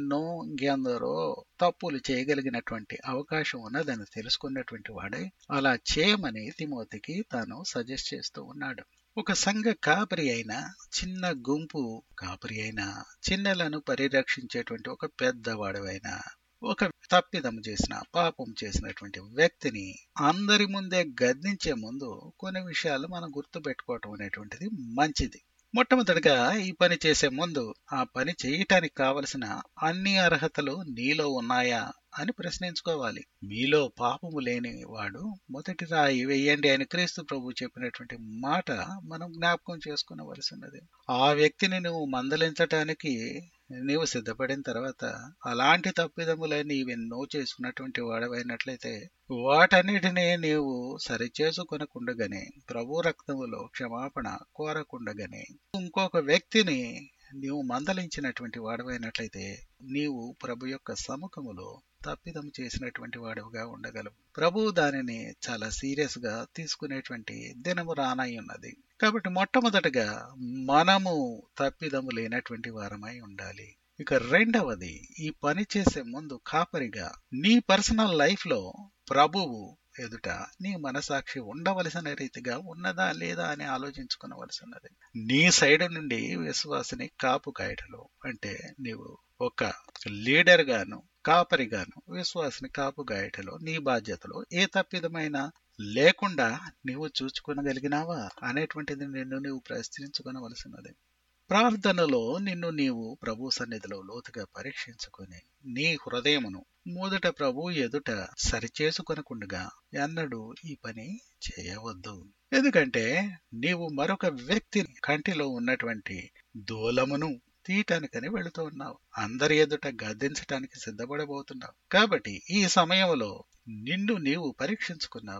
ఇంకెందరో తప్పులు చేయగలిగినటువంటి అవకాశం ఉన్నదని తెలుసుకున్నటువంటి వాడే అలా చేయమని తిమోతికి తాను సజెస్ట్ చేస్తూ ఉన్నాడు. ఒక సంఘ కాపరి అయినా, చిన్న గుంపు కాపరి అయినా, చిన్నలను పరిరక్షించేటువంటి ఒక పెద్దవాడవైనా, ఒక తప్పిదం చేసిన, పాపం చేసినటువంటి వ్యక్తిని అందరి ముందే గద్దించే ముందు కొన్ని విషయాలు మనం గుర్తు పెట్టుకోవటం అనేటువంటిది మంచిది. మొట్టమొదటిగా ఈ పని చేసే ముందు ఆ పని చేయటానికి కావలసిన అన్ని అర్హతలు నీలో ఉన్నాయా అని ప్రశ్నించుకోవాలి. మీలో పాపము లేని వాడు మొదటి రాయి వేయండి అని క్రీస్తు ప్రభు చెప్పినటువంటి మాట మనం జ్ఞాపకం చేసుకునవలసి ఉన్నది. ఆ వ్యక్తిని నువ్వు మందలించటానికి నీవు సిద్ధపడిన తర్వాత అలాంటి తప్పిదములే నీవెన్నో చేసుకున్నటువంటి వాడవైనట్లయితే వాటన్నిటినీ నీవు సరిచేసుకొనకుండగానే, ప్రభు రక్తములో క్షమాపణ కోరకుండగానే ఇంకొక వ్యక్తిని నీవు మందలించినటువంటి వాడవైనట్లయితే నీవు ప్రభు యొక్క సముఖములో తప్పిదం చేసినటువంటి వాడుగా ఉండగలవు. ప్రభు దానిని చాలా సీరియస్ గా తీసుకునేటువంటి దినము రానై ఉన్నది. కాబట్టి మొట్టమొదటిగా మనము తప్పిదము లేనటువంటి వారమై ఉండాలి. ఇక రెండవది, ఈ పని చేసే ముందు కాపరిగా నీ పర్సనల్ లైఫ్ లో ప్రభువు ఎదుట నీ మనసాక్షి ఉండవలసిన రీతిగా ఉన్నదా లేదా అని ఆలోచించుకునవలసి ఉన్నది. నీ సైడ్ నుండి విశ్వాసిని కాపు కాయటలో, అంటే నీవు ఒక లీడర్ గాను కాపరిగాను విశ్వాసిని కాపు గాయటలో నీ బాధ్యతలో ఏ తప్పిదమైన లేకుండా నీవు చూచుకొనగలిగినావా అనేటువంటిది నిన్ను నీవు ప్రశ్నించుకొనవలసినది. ప్రార్థనలో నిన్ను నీవు ప్రభు సన్నిధిలో లోతుగా పరీక్షించుకొని నీ హృదయమును మొదట ప్రభు ఎదుట సరిచేసుకొనకుండగా ఎన్నడూ ఈ పని చేయవద్దు. ఎందుకంటే నీవు మరొక వ్యక్తి కంటిలో ఉన్నటువంటి దూలమును తీయటానికని వెళుతూ ఉన్నావు. అందరి ఎదుట గద్దించటానికి సిద్ధపడబోతున్నావు. కాబట్టి ఈ సమయంలో నిన్ను నీవు పరీక్షించుకున్నావా?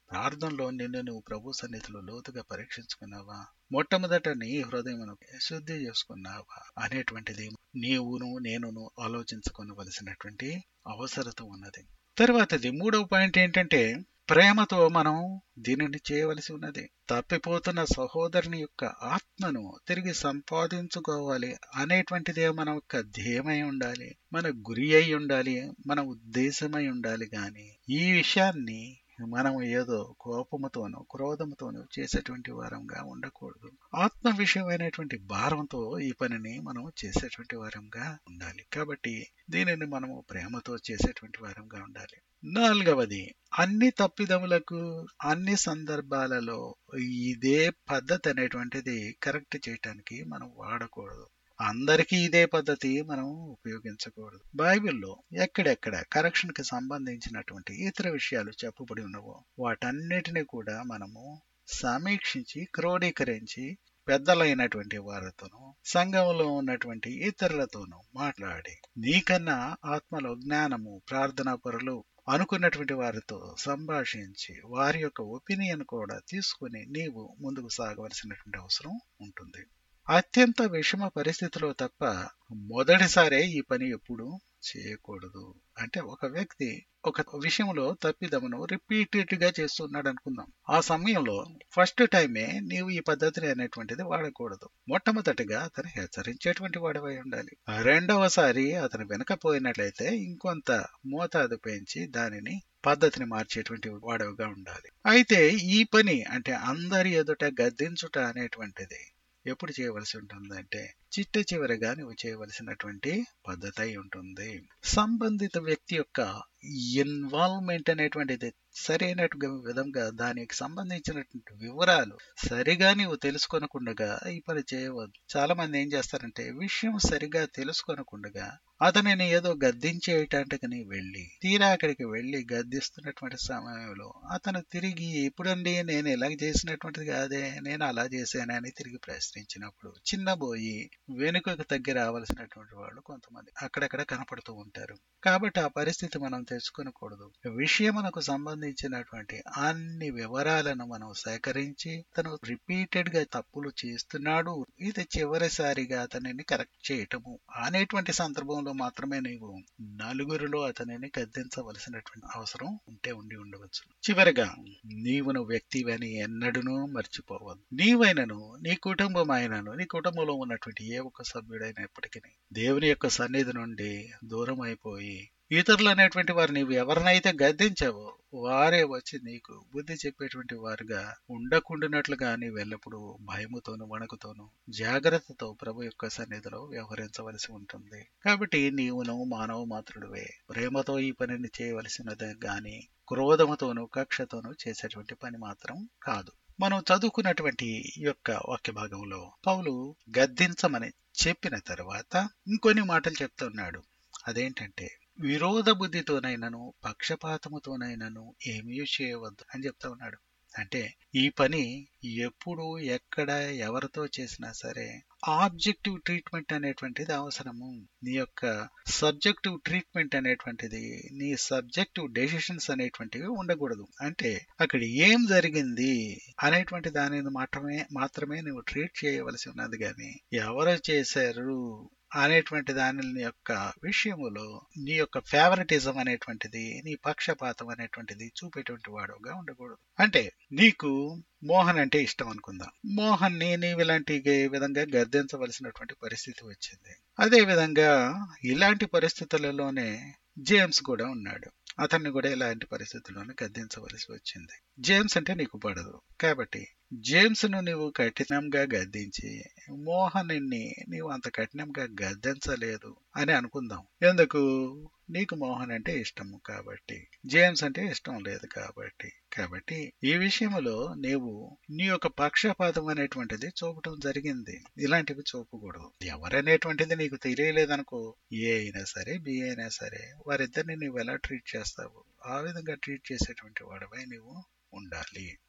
ప్రార్థనలో నిన్ను నువ్వు ప్రభు సన్నిధిలో లోతుగా పరీక్షించుకున్నావా? మొట్టమొదట నీ హృదయమును శుద్ధి చేసుకున్నావా అనేటువంటిది నీవును నేనును ఆలోచించుకోవలసినటువంటి అవసరత ఉన్నది. తర్వాతది మూడవ పాయింట్ ఏంటంటే, ప్రేమతో మనం దీనిని చేయవలసి ఉన్నది. తప్పిపోతున్న సహోదరుని యొక్క ఆత్మను తిరిగి సంపాదించుకోవాలి అనేటువంటిదే మన యొక్క ధ్యేయమై ఉండాలి, మన గురి అయి ఉండాలి, మన ఉద్దేశమై ఉండాలి. గాని ఈ విషయాన్ని మనం ఏదో కోపముతోనూ క్రోధముతోనూ చేసేటువంటి వారంగా ఉండకూడదు. ఆత్మ విషయమైనటువంటి భారంతో ఈ పనిని మనం చేసేటువంటి వారంగా ఉండాలి. కాబట్టి దీనిని మనము ప్రేమతో చేసేటువంటి వారంగా ఉండాలి. నాలుగవది, అన్ని తప్పిదములకు అన్ని సందర్భాలలో ఇదే పద్ధతి అనేటువంటిది కరెక్ట్ చేయటానికి మనం వాడకూడదు. అందరికీ ఇదే పద్ధతి మనం ఉపయోగించకూడదు. బైబిల్లో ఎక్కడెక్కడ కరెక్షన్ కి సంబంధించినటువంటి ఇతర విషయాలు చెప్పబడి ఉన్నవో వాటన్నిటిని కూడా మనము సమీక్షించి క్రోడీకరించి పెద్దలైనటువంటి వారితోనూ సంఘంలో ఉన్నటువంటి ఇతరులతోనూ మాట్లాడి, నీకన్నా ఆత్మలో జ్ఞానము ప్రార్థనా పరులు అనుకున్నటువంటి వారితో సంభాషించి వారి యొక్క ఒపీనియన్ కూడా తీసుకుని నీవు ముందుకు సాగవలసినటువంటి అవసరం ఉంటుంది. అత్యంత విషమ పరిస్థితిలో తప్ప మొదటిసారే ఈ పని ఎప్పుడు చేయకూడదు. అంటే ఒక వ్యక్తి ఒక విషయంలో తప్పిదమును రిపీటెడ్ గా చేస్తున్నాడు అనుకుందాం. ఆ సమయంలో ఫస్ట్ టైమే నీవు ఈ పద్ధతిని అనేటువంటిది వాడకూడదు. మొట్టమొదటిగా అతను హెచ్చరించేటువంటి వాడివై ఉండాలి. రెండవసారి అతను వినకపోయినట్లయితే ఇంకొంత మోతాదు పెంచి దానిని పద్ధతిని మార్చేటువంటి వాడవిగా ఉండాలి. అయితే ఈ పని అంటే అందరి ఎదుట గద్దించుట అనేటువంటిది ఎప్పుడు చేయవలసి ఉంటుందంటే చిట్ట చివరిగా నువ్వు చేయవలసినటువంటి పద్ధతి అయి ఉంటుంది. సంబంధిత వ్యక్తి యొక్క ఇన్వాల్వ్మెంట్ అనేటువంటిది సరైన విధంగా దానికి సంబంధించినటువంటి వివరాలు సరిగా నీవు తెలుసుకొనకుండగా ఈ పని చేయవద్దు. చాలా మంది ఏం చేస్తారంటే విషయం సరిగా తెలుసుకొనకుండగా అతనిని ఏదో గద్దించేయటానికి వెళ్ళి తీరా అక్కడికి వెళ్ళి గద్దిస్తున్నటువంటి సమయంలో అతను తిరిగి ఎప్పుడండి నేను ఇలా చేసినటువంటిది కాదే, నేను అలా చేశానని తిరిగి ప్రశ్నించినప్పుడు చిన్నబోయి వెనుకకు తగ్గి రావాల్సినటువంటి వాళ్ళు కొంతమంది అక్కడక్కడ కనపడుతూ ఉంటారు. కాబట్టి ఆ పరిస్థితి మనం తెచ్చుకోకూడదు. విషయమునకు సంబంధించినటువంటి అన్ని వివరాలను మనం సేకరించి తను రిపీటెడ్ గా తప్పులు చేస్తున్నాడు, ఇది చివరిసారిగా అతనిని కరెక్ట్ చేయటము అనేటువంటి సందర్భంలో మాత్రమే నీవు నలుగురిలో అతనిని గద్దించవలసినటువంటి అవసరం ఉండి ఉండవచ్చు. చివరిగా నీవును వ్యక్తివని ఎన్నడూనూ మర్చిపోవద్దు. నీవైనను నీ కుటుంబం అయినను నీ కుటుంబంలో ఉన్నటువంటి ఏ ఒక్క సభ్యుడైనప్పటికీ దేవుని యొక్క సన్నిధి నుండి దూరం అయిపోయి ఇతరులు అనేటువంటి వారు నీవు ఎవరినైతే గద్దించావో వారే వచ్చి నీకు బుద్ధి చెప్పేటువంటి వారుగా ఉండకుండానట్లుగా నీవు ఎల్లప్పుడూ భయముతోను వణుకుతోను జాగ్రత్తతో ప్రభు యొక్క సన్నిధిలో వ్యవహరించవలసి ఉంటుంది. కాబట్టి నీవును మానవ మాత్రుడివే. ప్రేమతో ఈ పనిని చేయవలసినదే గాని క్రోధముతోను కక్షతోను చేసేటువంటి పని మాత్రం కాదు. మనం చదువుకున్నటువంటి ఈ యొక్క వాక్య భాగంలో పౌలు గద్దించమని చెప్పిన తర్వాత ఇంకొన్ని మాటలు చెప్తున్నాడు. అదేంటంటే విరోధ బుద్ధితోనైనను పక్షపాతముతోనైనను ఏమీ చేయవద్దు అని చెప్తా ఉన్నాడు. అంటే ఈ పని ఎప్పుడు ఎక్కడ ఎవరితో చేసినా సరే ఆబ్జెక్టివ్ ట్రీట్మెంట్ అనేటువంటిది అవసరము. నీ యొక్క సబ్జెక్టివ్ ట్రీట్మెంట్ అనేటువంటిది, నీ సబ్జెక్టివ్ డెసిషన్స్ అనేటువంటివి ఉండకూడదు. అంటే అక్కడ ఏం జరిగింది అనేటువంటి దానిని మాత్రమే నువ్వు ట్రీట్ చేయవలసి ఉన్నది. కానీ ఎవరు చేశారు అనేటువంటి దాని యొక్క విషయములో నీ యొక్క ఫేవరెటిజం అనేటువంటిది, నీ పక్షపాతం అనేటువంటిది చూపేటువంటి వాడుగా ఉండకూడదు. అంటే నీకు మోహన్ అంటే ఇష్టం అనుకుందాం. మోహన్ ని నీవు ఇలాంటి విధంగా గద్దించవలసినటువంటి పరిస్థితి వచ్చింది. అదే విధంగా ఇలాంటి పరిస్థితులలోనే జేమ్స్ కూడా ఉన్నాడు. అతన్ని కూడా ఇలాంటి పరిస్థితుల్లోనే గద్దించవలసి వచ్చింది. జేమ్స్ అంటే నీకు పడదు కాబట్టి జేమ్స్ ను నీవు కఠినంగా గద్దించి మోహన్ ని నీవు అంత కఠినంగా గద్దించలేదు అని అనుకుందాం. ఎందుకు? నీకు మోహన్ అంటే ఇష్టము కాబట్టి, జేమ్స్ అంటే ఇష్టం లేదు కాబట్టి ఈ విషయంలో నీవు నీ యొక్క పక్షపాతం అనేటువంటిది చూపటం జరిగింది. ఇలాంటివి చూపకూడదు. ఎవరనేటువంటిది నీకు తెలియలేదనుకో, ఏ అయినా సరే బి అయినా సరే వారిద్దరిని నువ్వు ఎలా ట్రీట్ చేస్తావు ఆ విధంగా ట్రీట్ చేసేటువంటి వాడివై నువ్వు ఉండాలి.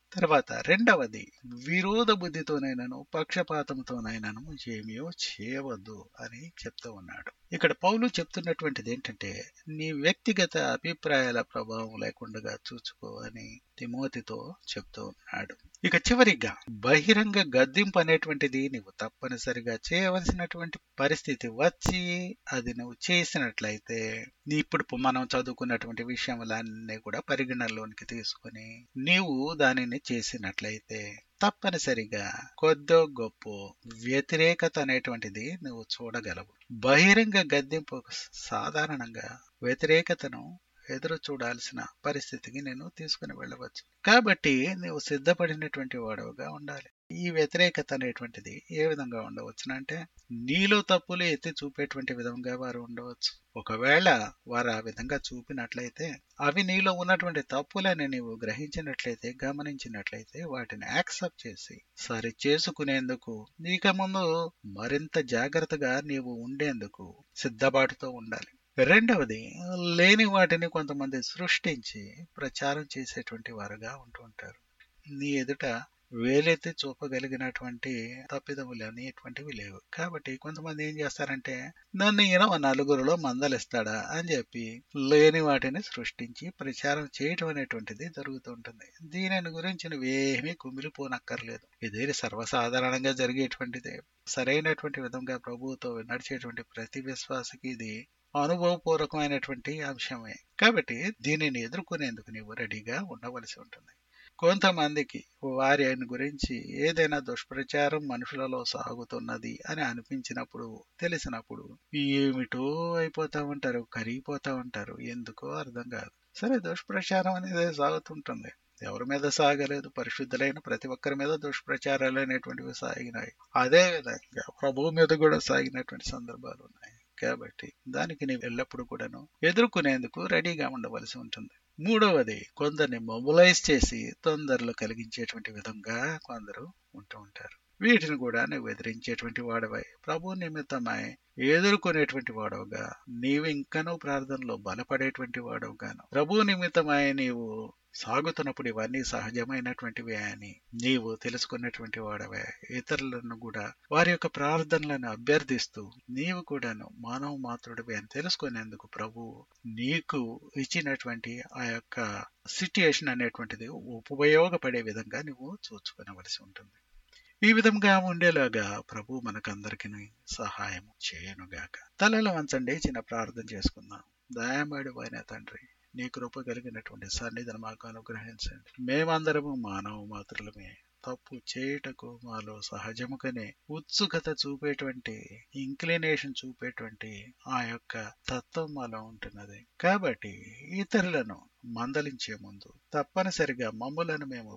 తర్వాత రెండవది, విరోధ బుద్ధితోనైనాను పక్షపాతంతోనైనాను ఏమీ చేయవద్దు అని చెప్తూ ఉన్నాడు. ఇక్కడ పౌలు చెప్తున్నటువంటిది ఏంటంటే, నీ వ్యక్తిగత అభిప్రాయాల ప్రభావం లేకుండా చూసుకో అని తిమోతితో చెప్తూ ఉన్నాడు. ఇక చివరిగా, బహిరంగ గద్దింపు అనేటువంటిది నువ్వు తప్పనిసరిగా చేయవలసినటువంటి పరిస్థితి వచ్చి అది నువ్వు చేసినట్లయితే, ఇప్పుడు మనం చదువుకున్నటువంటి విషయములన్నీ కూడా పరిగణనలోనికి తీసుకుని నీవు దానిని చేసినట్లయితే తప్పనిసరిగా కొద్దో గొప్ప వ్యతిరేకత అనేటువంటిది నువ్వు చూడగలవు. బహిరంగ గద్దింపు సాధారణంగా వ్యతిరేకతను ఎదురు చూడాల్సిన పరిస్థితికి నేను తీసుకుని వెళ్ళవచ్చు. కాబట్టి నువ్వు సిద్ధపడినటువంటి వాడవుగా ఉండాలి. ఈ వ్యతిరేకత అనేటువంటిది ఏ విధంగా ఉండవచ్చునంటే, నీలో తప్పులు ఎత్తి చూపేటువంటి విధంగా వారు ఉండవచ్చు. ఒకవేళ వారు ఆ విధంగా చూపినట్లయితే, అవి నీలో ఉన్నటువంటి తప్పులని నీవు గ్రహించినట్లయితే, గమనించినట్లయితే, వాటిని యాక్సెప్ట్ చేసి సరి చేసుకునేందుకు ఇక ముందు మరింత జాగ్రత్తగా నీవు ఉండేందుకు సిద్ధపాటుతో ఉండాలి. రెండవది, లేని వాటిని కొంతమంది సృష్టించి ప్రచారం చేసేటువంటి వారుగా ఉంటూ ఉంటారు. నీ ఎదుట వేలెత్తి చూపగలిగినటువంటి తప్పిదములు అనేటువంటివి లేవు. కాబట్టి కొంతమంది ఏం చేస్తారంటే, నన్ను ఈయన నలుగురిలో మందలిస్తాడా అని చెప్పి లేని వాటిని సృష్టించి ప్రచారం చేయటం అనేటువంటిది జరుగుతూ ఉంటుంది. దీనిని గురించి నువ్వేమీ కుమిలిపోనక్కర్లేదు. ఇది సర్వసాధారణంగా జరిగేటువంటిదే. సరైనటువంటి విధంగా ప్రభువుతో నడిచేటువంటి ప్రతి విశ్వాసకి ఇది అనుభవపూర్వకమైనటువంటి అంశమే. కాబట్టి దీనిని ఎదుర్కొనేందుకు నీవు రెడీగా ఉండవలసి ఉంటుంది. కొంతమందికి వారి గురించి ఏదైనా దుష్ప్రచారం మనుషులలో సాగుతున్నది అని అనిపించినప్పుడు, తెలిసినప్పుడు ఏమిటో అయిపోతా ఉంటారు, కరిగిపోతా ఉంటారు. ఎందుకో అర్థం కాదు. సరే, దుష్ప్రచారం అనేది సాగుతుంటుంది. ఎవరి మీద సాగలేదు, పరిశుద్ధులైన ప్రతి ఒక్కరి మీద దుష్ప్రచారాలు అనేటువంటివి సాగినాయి. అదే విధంగా ప్రభువు మీద కూడా సాగినటువంటి సందర్భాలు ఉన్నాయి. కాబట్టి దానికి నీవు ఎల్లప్పుడూ కూడాను ఎదుర్కొనేందుకు రెడీగా ఉండవలసి ఉంటుంది. మూడవది, కొందరిని మొబిలైజ్ చేసి తొందరలు కలిగించేటువంటి విధంగా కొందరు ఉంటూ ఉంటారు. వీటిని కూడా నువ్వు ఎదిరించేటువంటి వాడవై, ప్రభు నిమిత్తమై ఎదుర్కొనేటువంటి వాడవుగా, నీవు ఇంకనూ ప్రార్థనలో బలపడేటువంటి వాడవుగాను, ప్రభు నిమిత్తమై నీవు సాగుతున్నప్పుడు ఇవన్నీ సహజమైనటువంటివే అని నీవు తెలుసుకున్నటువంటి వాడవే. ఇతరులను కూడా వారి యొక్క ప్రార్థనలను అభ్యర్థిస్తూ నీవు కూడాను మానవ మాత్రుడివి అని తెలుసుకునేందుకు ప్రభు నీకు ఇచ్చినటువంటి ఆ యొక్క సిట్యుయేషన్ అనేటువంటిది ఉపయోగపడే విధంగా నువ్వు చూసుకునవలసి ఉంటుంది. ఈ విధంగా ఉండేలాగా ప్రభు మనకందరికి సహాయం చేయనుగాక. తలలో వంచండి, చిన్న ప్రార్థన చేసుకుందాం. దయామయుడు అయిన తండ్రి, నీ కృప కలిగినటువంటి సన్నిధిని మాకు అనుగ్రహించండి. మేమందరము మానవ మాత్రులమే. తప్పు చేయుటకు మాలో సహజముగానే ఉత్సుకత చూపేటువంటి, ఇంక్లినేషన్ చూపేటువంటి ఆ యొక్క తత్వం మాలో ఉంటున్నది. కాబట్టి ఇతరులను మందలించే ముందు తప్పనిసరిగా మమ్ములను మేము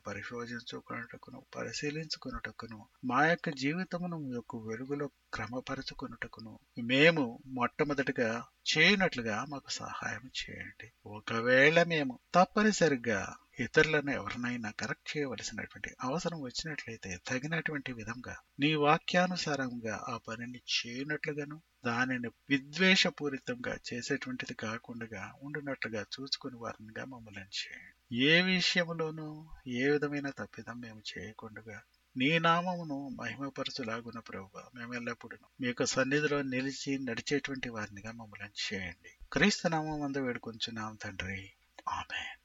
పరిశీలించుకొనుటకును మా యొక్క జీవితమును యొక్క వెలుగులో క్రమపరచుకొనుటకును మేము మొట్టమొదటిగా చేయనట్లుగా మాకు సహాయం చేయండి. ఒకవేళ మేము తప్పనిసరిగా ఇతరులను ఎవరినైనా కరెక్ట్ చేయవలసినటువంటి అవసరం వచ్చినట్లయితే తగినటువంటి విధంగా నీ వాక్యానుసారంగా ఆ పనిని చేయనట్లుగాను, దానిని విద్వేషపూరితంగా చేసేటువంటిది కాకుండా ఉండునట్లుగా చూసుకుని వారినిగా మమ్మల్ని చేయండి. ఏ విషయంలోనూ ఏ విధమైన తప్పిదం మేము చేయకుండా నీ నామమును మహిమపరచులాగున ప్రభువా, మేము ఎల్లప్పుడూ మీ యొక్క సన్నిధిలో నిలిచి నడిచేటువంటి వారినిగా మమ్మల్ని చేయండి. క్రీస్తు నామమందు వేడుకొంచున్నాం తండ్రి, ఆమేన్.